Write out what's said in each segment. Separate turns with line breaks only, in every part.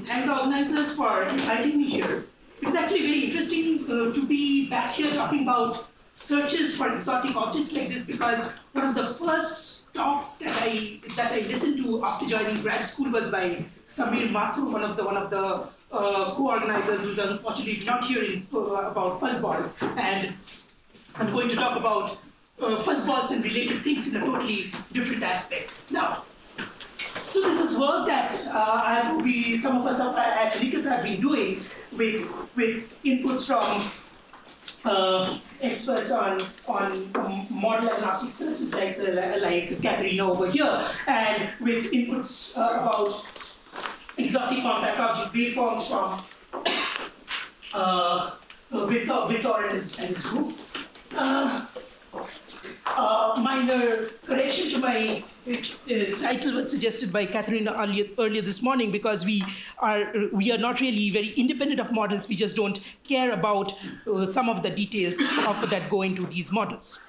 thank the organizers for inviting me here. It's actually very interesting to be back here talking about searches for exotic objects like this, because one of the first talks that I listened to after joining grad school was by Samir Mathur, one of the co-organizers who's unfortunately not here about fuzzballs. And I'm going to talk about fuzzballs and related things in a totally different aspect. Now, so this is work that some of us at NICF have been doing with inputs from experts on model agnostic searches like Katharina over here, and with inputs about exotic compact object waveforms from Victor and his group. Minor correction to my title was suggested by Katharina earlier this morning, because we are not really very independent of models. We just don't care about some of the details that go into these models.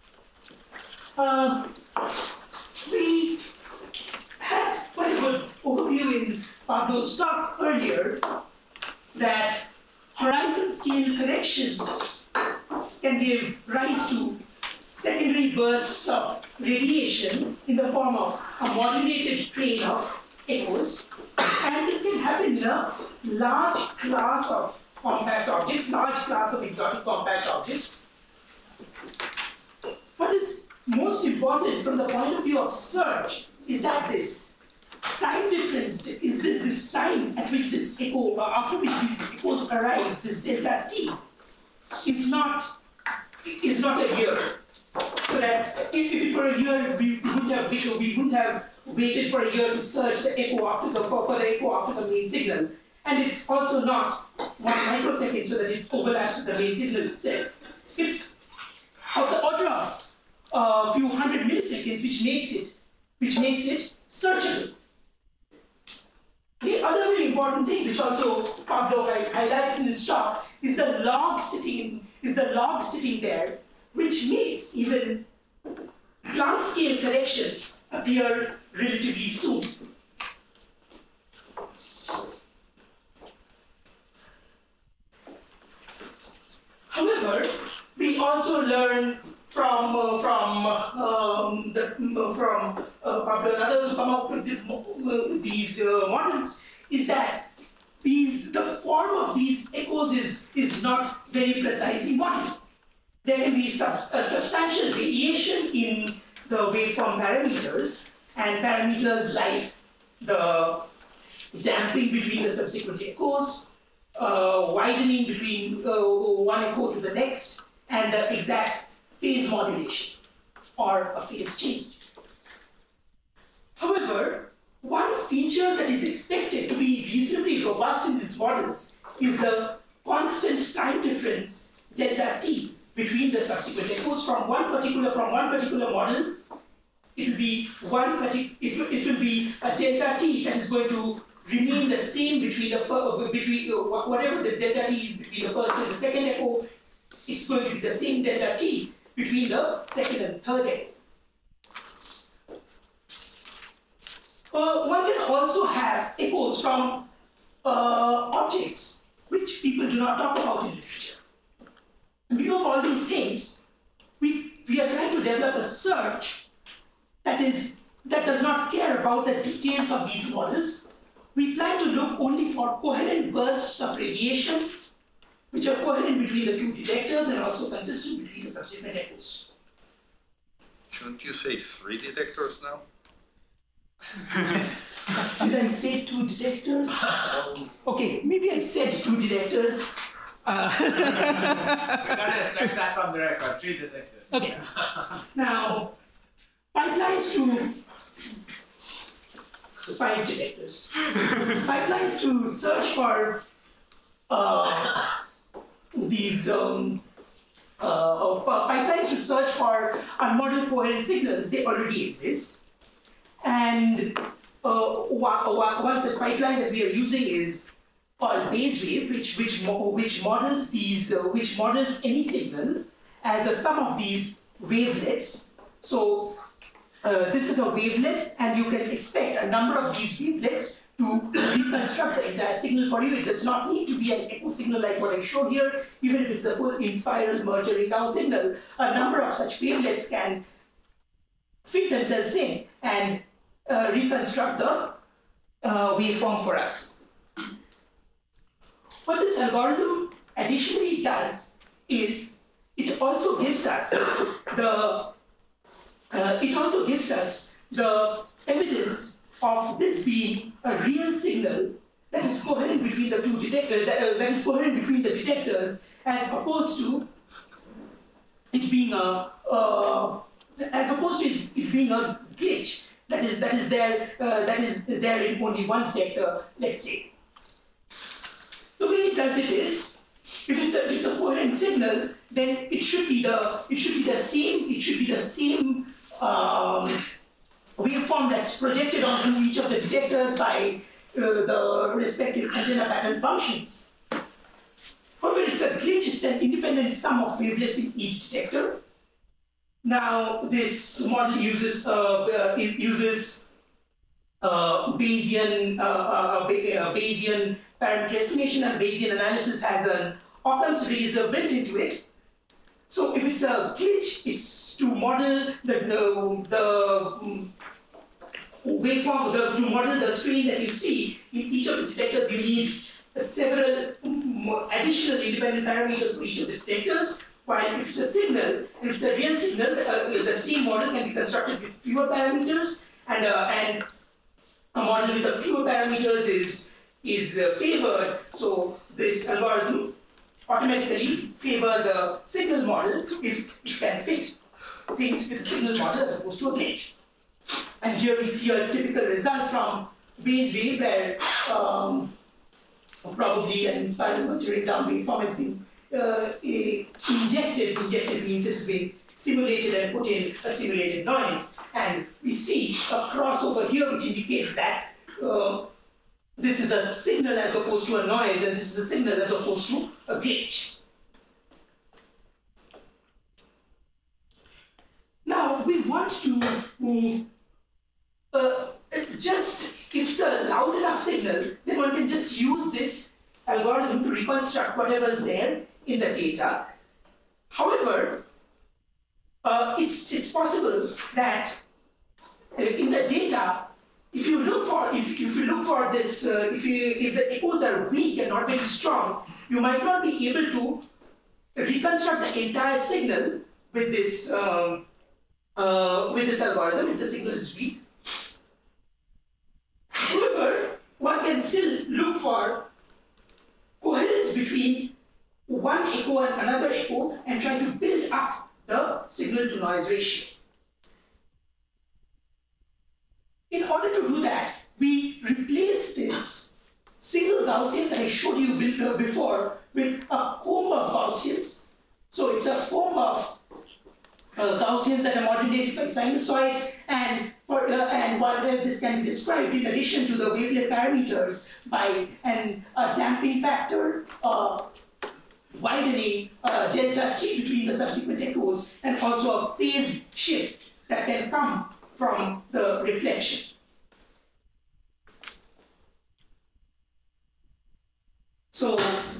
We had quite a good overview in Pablo's talk earlier that horizon scale corrections can give rise to secondary bursts of radiation in the form of a modulated train of echoes, and this can happen in a large class of compact objects, large class of exotic compact objects. What is most important from the point of view of search is that this time difference, is this time at which this echo, after which these echoes arrive, this delta t, is not a year. So that if it were a year, we wouldn't have waited for a year to search the echo for the echo after the main signal. And it's also not 1 microsecond so that it overlaps with the main signal itself. It's of the order of a few hundred milliseconds, which makes it searchable. The other very important thing, which also Pablo highlighted in his talk, is the log sitting there, which makes even Planck scale corrections appear relatively soon. However, we also learn from Pablo and others who come up with these models, is that the form of these echoes is not very precisely modeled. There can be a substantial variation in the waveform parameters, and parameters like the damping between the subsequent echoes, widening between one echo to the next, and the exact phase modulation or a phase change. However, one feature that is expected to be reasonably robust in these models is the constant time difference delta t between the subsequent echoes from one particular model. It will be a delta t that is going to remain the same between whatever the delta t is between the first and the second echo. It's going to be the same delta t between the second and third echo. One can also have echoes from objects which people do not talk about in literature. In view of all these things, we are trying to develop a search that does not care about the details of these models. We plan to look only for coherent bursts of radiation, which are coherent between the two detectors and also consistent between the subsequent echoes.
Shouldn't you say 3 detectors now?
Did I say 2 detectors? Okay, maybe I said 2 detectors.
We got to strike that from the record, 3 detectors.
Okay. Now, pipelines to 5 detectors. Pipelines to search for pipelines to search for unmodeled coherent signals, they already exist. And one such pipeline that we are using is called BaseWave, which models any signal as a sum of these wavelets. So this is a wavelet, and you can expect a number of these wavelets to reconstruct the entire signal for you. It does not need to be an echo signal like what I show here. Even if it's a full in-spiral merger down signal, a number of such wavelets can fit themselves in and reconstruct the waveform for us. What this algorithm additionally does is it also gives us the evidence of this being a real signal that is coherent between the two detectors, that is coherent between the detectors, as opposed to it being a glitch that is there in only one detector, let's say. The way it does it is, if it's a coherent signal, then it should be the same waveform that's projected onto each of the detectors by the respective antenna pattern functions. However, it's a glitch. It's an independent sum of wavelets in each detector. Now, this model uses Bayesian parameter estimation, and Bayesian analysis has an Occam's razor built into it. So if it's a glitch, it's to model the waveform, to model the strain that you see in each of the detectors. You need several additional independent parameters for each of the detectors. While if it's a signal, if it's a real signal, the same model can be constructed with fewer parameters, and a model with a fewer parameters is favored. So this algorithm automatically favors a signal model if it can fit things with a signal model as opposed to a glitch. And here we see a typical result from Bayes' wave, where probably an in-spiral mergering down waveform has been injected. Injected means it has been simulated and put in a simulated noise. And we see a crossover here which indicates that this is a signal as opposed to a noise, and this is a signal as opposed to a glitch. Now we want to if it's a loud enough signal, then one can just use this algorithm to reconstruct whatever is there in the data. However, it's possible that in the data, if you look for this, if the echoes are weak and not very strong, you might not be able to reconstruct the entire signal with this algorithm if the signal is weak. However, one can still look for coherence between one echo and another echo and try to build up the signal to noise ratio. In order to do that, we replace this single Gaussian that I showed you before with a comb of Gaussians. So it's a comb of Gaussians that are modulated by sinusoids, and this can be described in addition to the wavelet parameters by a damping factor, widening delta t between the subsequent echoes, and also a phase shift that can come from the reflection. So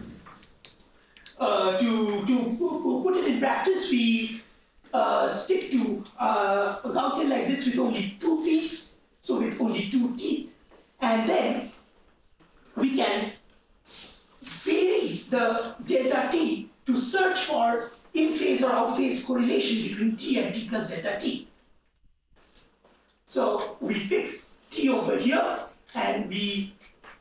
to put it in practice, we stick to a Gaussian like this with only two peaks, so with only two teeth, and then we can vary the delta t to search for in-phase or out-phase correlation between t and t plus delta t. So we fix t over here, and we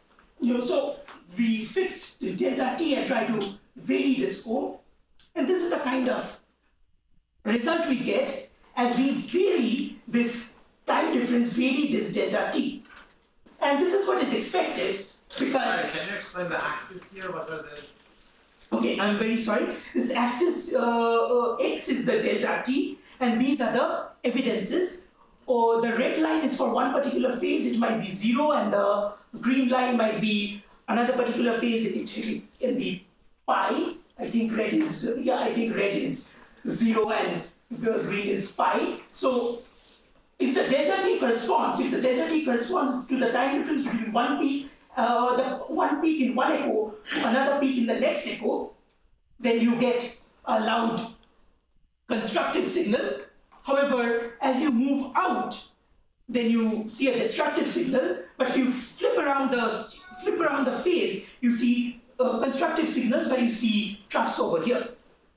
fix the delta t and try to vary this comb, and this is the kind of result we get as we vary this time difference, vary this delta t. And this is what is expected because...
Sorry, can you explain the axis here? What are the...
Okay, I'm very sorry. This axis x is the delta t, and these are the evidences. Or the red line is for one particular phase, it might be 0, and the green line might be another particular phase, it can be pi. I think red is 0 and green is pi. So if the delta t corresponds to the time difference between one peak, the one peak in one echo to another peak in the next echo, then you get a loud constructive signal. However, as you move out, then you see a destructive signal. But if you flip around the phase, you see constructive signals where you see troughs over here.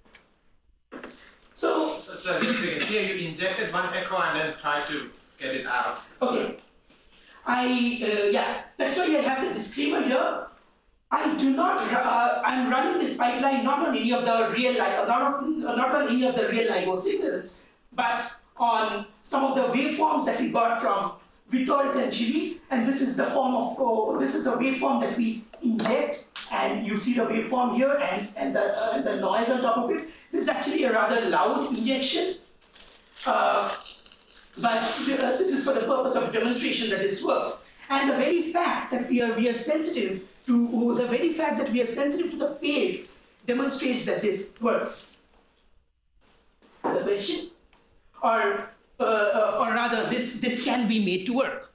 So
here you injected one echo and then try to get it out.
okay, yeah, that's why I have the disclaimer here. I do not. I'm running this pipeline not on any of the real not on any of the real LIGO signals, but on some of the waveforms that we got from Vitor essentially. And this is the form of this is the waveform that we inject, and you see the waveform here and the noise on top of it. This is actually a rather loud injection, but this is for the purpose of demonstration that this works. And the very fact that we are sensitive to the phase demonstrates that this works. The question, or rather, this can be made to work.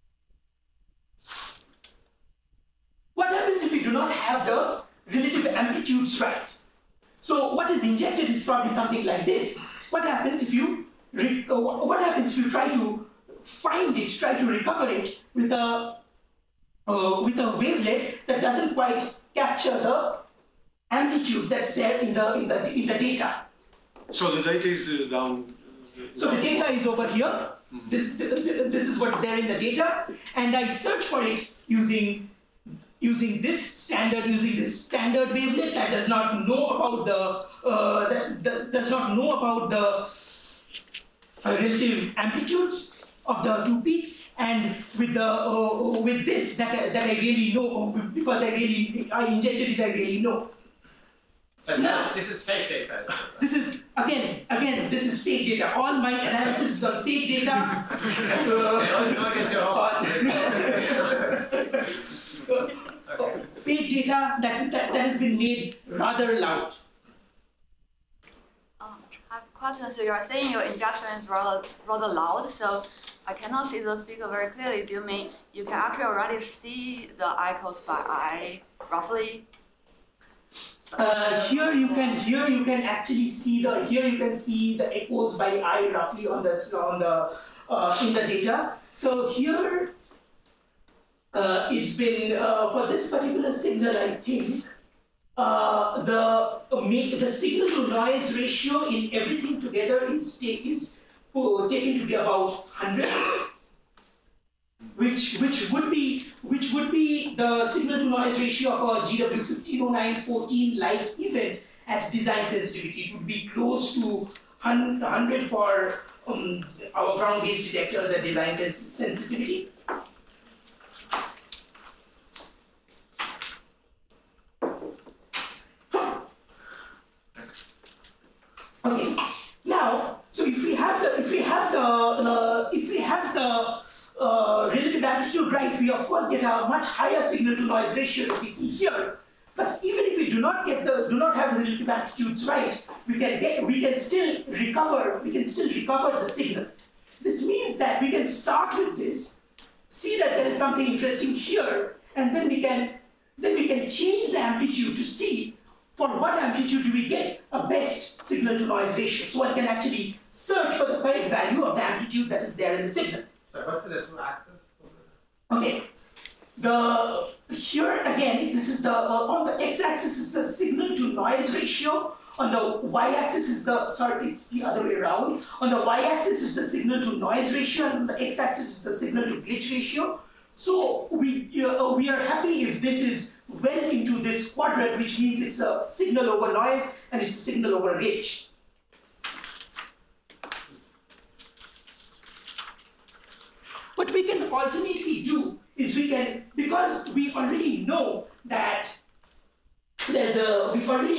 What happens if we do not have the relative amplitudes right? So what is injected is probably something like this. What happens if you try to find it, try to recover it with a wavelet that doesn't quite capture the amplitude that's there in the data?
So the data is down.
So the data is over here.
Mm-hmm.
This is what's there in the data, and I search for it using this standard wavelet that does not know about the relative amplitudes of the two peaks, and with this that I really know, because I injected it, I really know.
But
Now,
this is fake data.
this is again this is fake data. All my analysis is on fake data.
Don't get your hopes.
Fake data that has been made rather loud.
I have a question. So you are saying your injection is rather loud, so I cannot see the figure very clearly. Do you mean you can actually already see the echoes by eye, roughly?
Here you can actually see the echoes by eye roughly on in the data. So here it's been for this particular signal, I think the signal to noise ratio in everything together is taken to be about 100, which would be the signal to noise ratio of a GW150914 like event at design sensitivity. It would be close to 100 for our ground-based detectors at design sensitivity. Okay. Now, so if we have the relative amplitude right, we of course get a much higher signal to noise ratio that we see here. But even if we do not have relative amplitudes right, we can still recover the signal. This means that we can start with this, see that there is something interesting here, and then we can change the amplitude to see for what amplitude do we get a best signal to noise ratio. So one can actually search for the correct value of the amplitude that is there in the signal.
So what are the two axes?
Okay. Here again, this is on the x-axis is the signal to noise ratio. On the y-axis is it's the other way around. On the y-axis is the signal to noise ratio, and on the x-axis is the signal to glitch ratio. So we are happy if this is well into this quadrant, which means it's a signal over noise and it's a signal over glitch. What we can alternately do is because we already know that there's a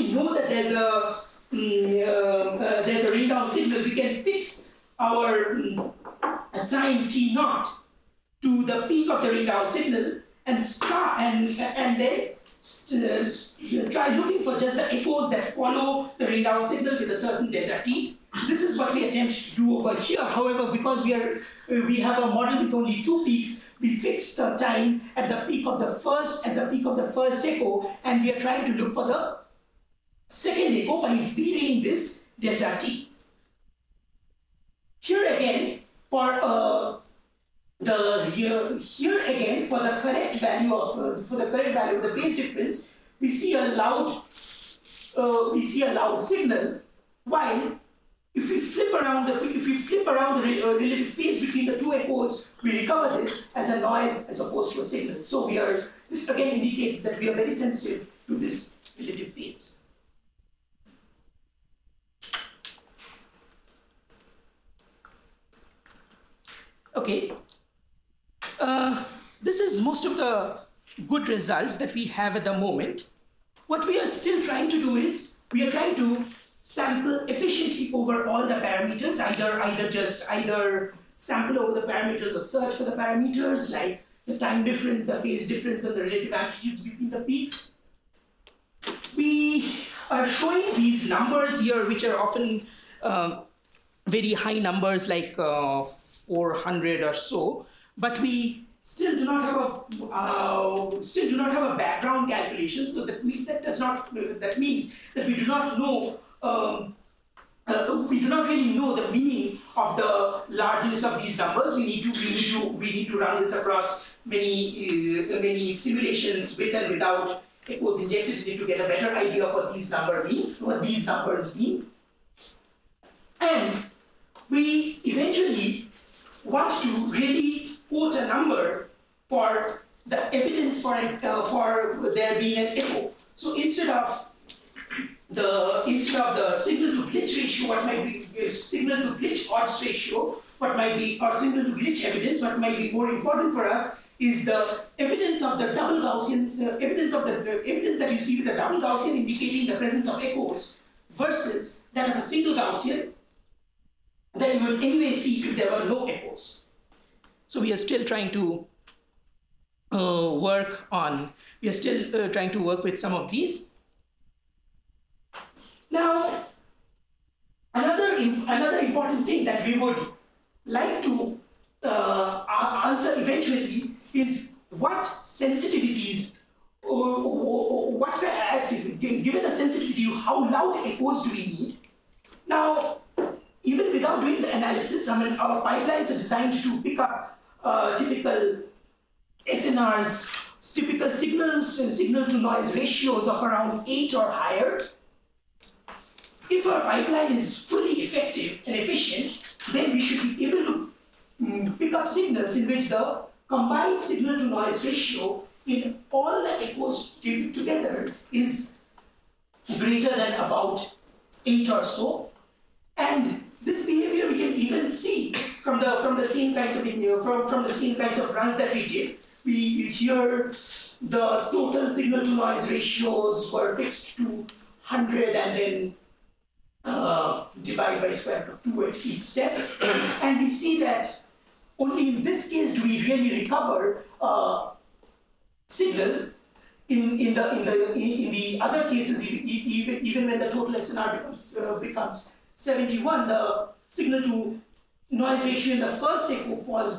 ring down signal, we can fix our time t0 to the peak of the ring down signal and then try looking for just the echoes that follow the ring down signal with a certain delta t. This is what we attempt to do over here. However, because we have a model with only 2 peaks, we fix the time at the peak of the first echo, and we are trying to look for the second echo by varying this delta t. Here again, for the correct value of the phase difference, we see a loud signal. While if we flip around the relative phase between the 2 echoes, we recover this as a noise as opposed to a signal. So this again indicates that we are very sensitive to this relative phase. Okay. This is most of the good results that we have at the moment. What we are still trying to do is we are trying to sample efficiently over all the parameters, either sample over the parameters or search for the parameters like the time difference, the phase difference, and the relative amplitudes between the peaks. We are showing these numbers here, which are often very high numbers like 400 or so, but we still do not have a background calculation. So that means that we do not know. We do not really know the meaning of the largeness of these numbers. We need to run this across many simulations with and without echoes injected in it to get a better idea of what these numbers mean. And we eventually want to really quote a number for the evidence for there being an echo. So instead of the signal to glitch ratio, what might be signal to glitch odds ratio, what might be, or signal to glitch evidence, what might be more important for us is the evidence of the double Gaussian, evidence that you see with the double Gaussian indicating the presence of echoes versus that of a single Gaussian that you would anyway see if there were no echoes. So we are still trying to work with some of these. Now, another important thing that we would like to answer eventually is what sensitivities, given a sensitivity, how loud echoes do we need? Now, even without doing the analysis, I mean, our pipelines are designed to pick up typical SNRs, typical signal to noise ratios of around 8 or higher. If our pipeline is fully effective and efficient, then we should be able to pick up signals in which the combined signal to noise ratio in all the echoes together is greater than about 8 or so. And this behavior we can even see from the same kinds of runs that we did. Here the total signal to noise ratios were fixed to 100 and then divide by square root of 2 at each step, and we see that only in this case do we really recover signal. In the other cases, even when the total SNR becomes 71, the signal to noise ratio in the first echo falls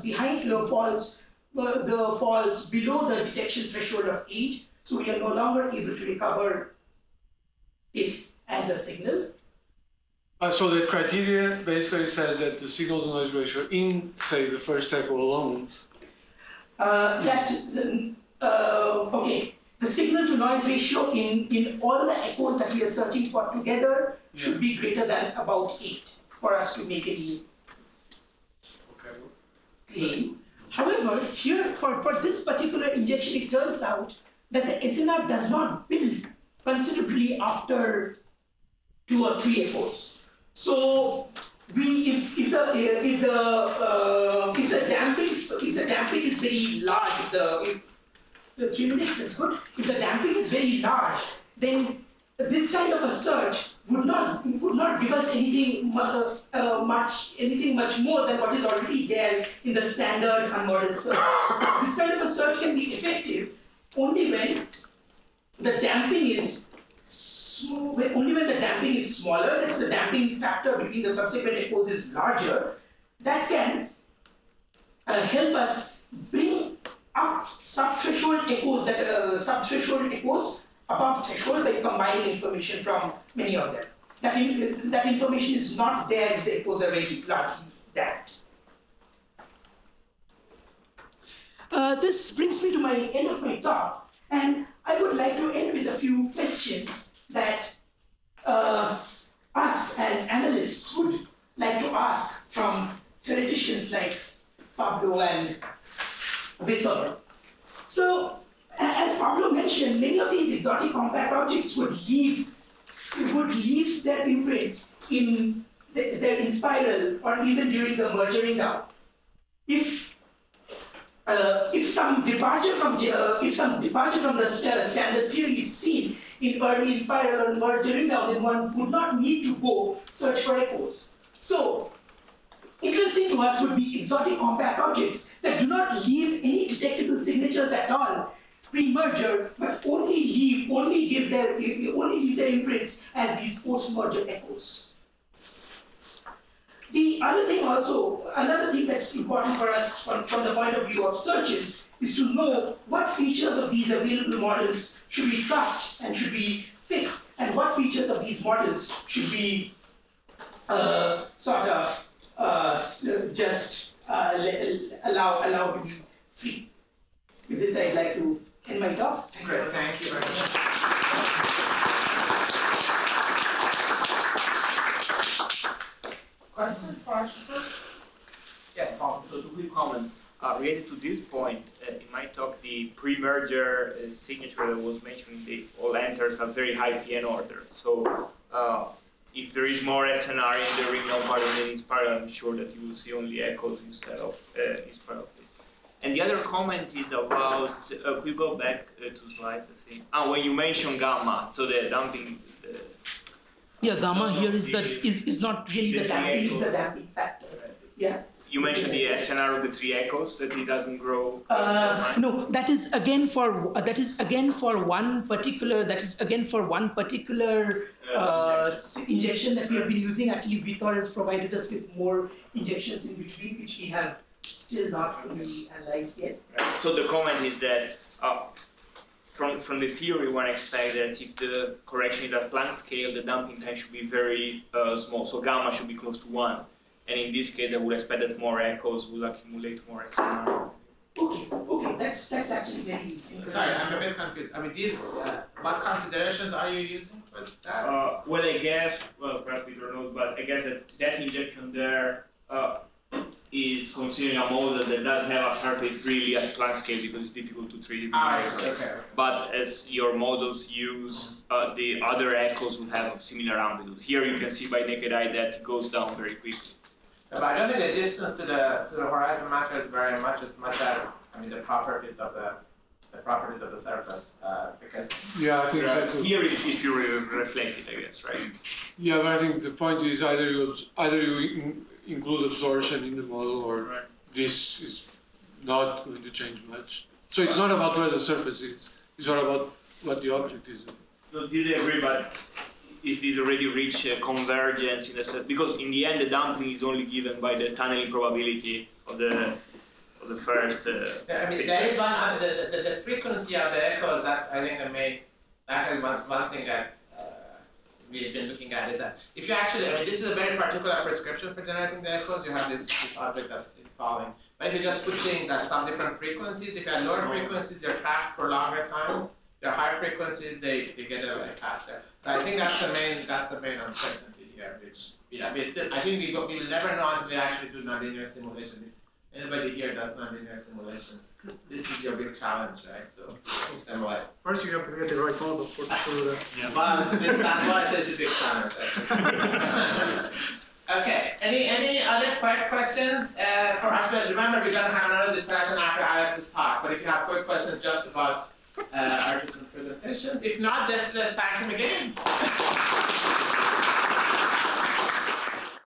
below the detection threshold of 8, so we are no longer able to recover it as a signal.
So that criteria basically says that the signal to noise ratio in, say, the first echo alone.
Okay. The signal to noise ratio in all the echoes that we are searching for together should be greater than about 8 for us to make any claim. However, here for this particular injection, it turns out that the SNR does not build considerably after 2 or 3 echoes. So if the damping is very large, the 3 minutes is good. If the damping is very large, then this kind of a search would not give us anything much more than what is already there in the standard unmodeled search. This kind of a search can be effective only when the damping is only when the damping is smaller, that's the damping factor between the subsequent echoes is larger, that can help us bring up subthreshold echoes above threshold by combining information from many of them. That information is not there if the echoes are very largely damped. This brings me to my end of my talk, and I would like to end with a few questions that us as analysts would like to ask from theoreticians like Pablo and Vitor. So, as Pablo mentioned, many of these exotic compact objects would leave their imprints in their spiral or even during the mergering down. If some departure from the standard theory is seen in early spiral or mergering down, then one would not need to go search for echoes. So, interesting to us would be exotic compact objects that do not leave any detectable signatures at all pre-merger, but only leave their imprints as these post-merger echoes. Another thing that's important for us from the point of view of searches is to know what features of these available models should we trust and should be fixed, and what features of these models should be allow to be free. With this, I'd like to end my talk.
Great, thank you very much.
Questions for Ashutosh?
Yes, Paul.
So two quick comments. Related to this point, in my talk, the pre-merger signature that was mentioned, all enters a very high PN order. So if there is more SNR in the ring number than in spiral, I'm sure that you will see only echoes instead of spiral. And the other comment is about, could you go back 2 slides, I think? When you mentioned gamma, so the damping.
Yeah, gamma here is not really the damping, it's the damping factor. Yeah.
You mentioned the SNR of the 3 echoes, that it doesn't grow.
No, that is again for one particular injection that we have been using. Actually, Vitor has provided us with more injections in between, which we have still not fully analyzed yet.
Right. So the comment is that from the theory, one expects that if the correction is at Planck scale, the damping time should be very small. So gamma should be close to 1. And in this case, I would expect that more echoes will accumulate more SNR.
Okay, that's actually very interesting.
Sorry, I'm a bit confused. I mean, these, what considerations are you using for that?
Well, I guess, perhaps Peter knows, but I guess that injection there is considering a model that doesn't have a surface really at Planck scale because it's difficult to treat it.
Okay.
But as your models use, the other echoes will have similar amplitude. Here you can see by naked eye that it goes down very quickly.
But I don't think the distance to the horizon matters very much as the properties of the surface because
Yeah, I think exactly.
Here it is purely reflected, I guess, right?
Yeah, but I think the point is either you include absorption in the model, or this is not going to change much. So it's not about where the surface is; it's all about what the object is.
No, did agree, but is this already reached convergence in the set? Because in the end, the damping is only given by the tunneling probability of the first.
I mean, there is one the frequency of the echoes. That's I think the main. Actually, one thing that we've been looking at is that if you actually, I mean, this is a very particular prescription for generating the echoes. You have this object that's falling. But if you just put things at some different frequencies, if you have lower frequencies, they're trapped for longer times. They're high frequencies, they get away faster. But I think that's the main uncertainty here, which I think we will never know until we actually do nonlinear simulations. If anybody here does nonlinear simulations, this is your big challenge, right? So it's them right.
First, you have to get the right model for that.
Yeah. Well, that's why I say it's a big challenge. Okay. Any other quick questions for us? Remember, we're gonna have another discussion after Alex's talk. But if you have quick questions just about Artis's presentation, if not, then let's thank him again.